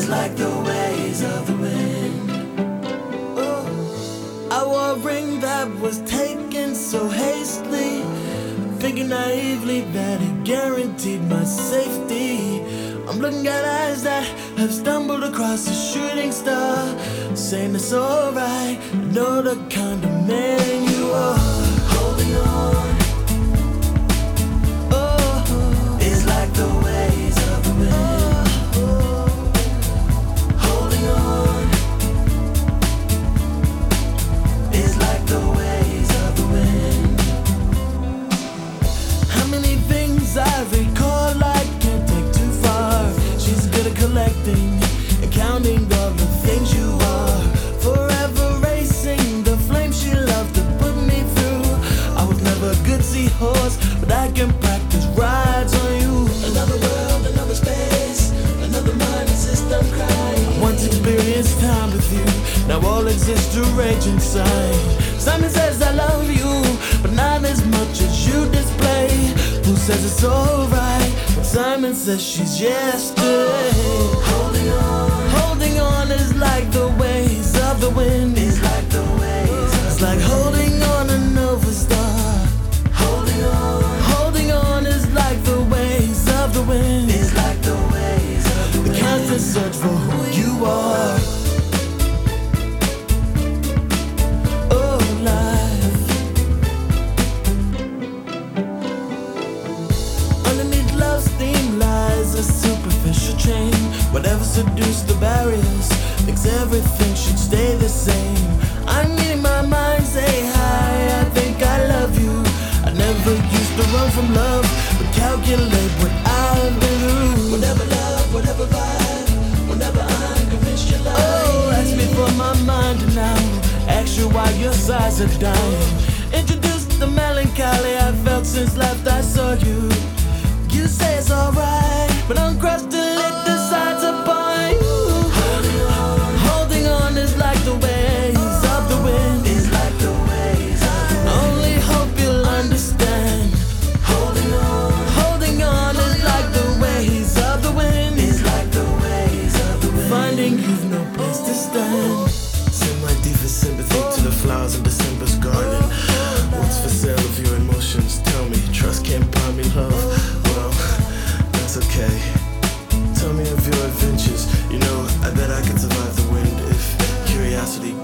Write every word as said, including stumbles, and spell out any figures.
like the ways of the wind. Oh, I wore a ring that was taken so hastily, thinking naively that it guaranteed my safety. I'm looking at eyes that have stumbled across a shooting star, saying it's alright, I know the kind of man you are. Holding on, oh, is like the ways of the wind. Holding on is like the ways of the wind. How many things I recall I can't take too far. She's good at collecting and counting all the things you are, forever racing the flame she loved to put me through. I was never a good seahorse, but I can practice rides on you. Another world, another space, another mind and system crying. I once experienced time with you, now all exists to rage inside. Simon says I love you, but not as much as you display. Who says it's alright when Simon says she's yesterday? Holding on, holding on is like the ways of the wind. Is like the ways of It's like holding on a nova star. Holding on, holding on is like the ways of the wind. Is like the ways of the wind. The constant search for who you are. A superficial chain, whatever seduced the barriers, thinks everything should stay the same. I'm meeting my mind, say hi, I think I love you. I never used to run from love, but calculate what I've been through. Whatever love, whatever vibe, whenever I'm convinced you're lying. Oh, ask me for my mind now, ask you why your sides are dying. Introduce the melancholy I felt since last I saw you. You say it's alright, but uncrushed to lit the sides upon you. Holding on, holding on is like the ways of the wind. Is like the ways of the wind. Only hope you'll understand. Holding on, holding on is like the ways of the wind. Is like the ways of the wind. Finding you've no place to stand. Send my deepest sympathy to the flowers in December's garden. What's for sale of your emotions? Tell me, trust can't buy me love. That's okay. Tell me of your adventures. You know, I bet I could survive the wind if curiosity